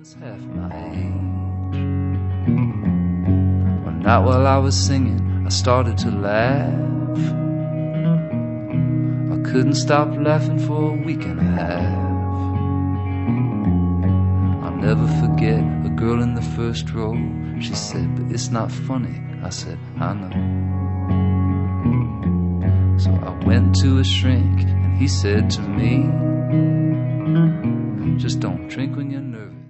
was half my age. One night while I was singing, I started to laugh. I couldn't stop laughing for a week and a half. I'll never forget a girl in the first row. She said, but it's not funny. I said, I know. So I went to a shrink and he said to me, just don't drink when you're nervous.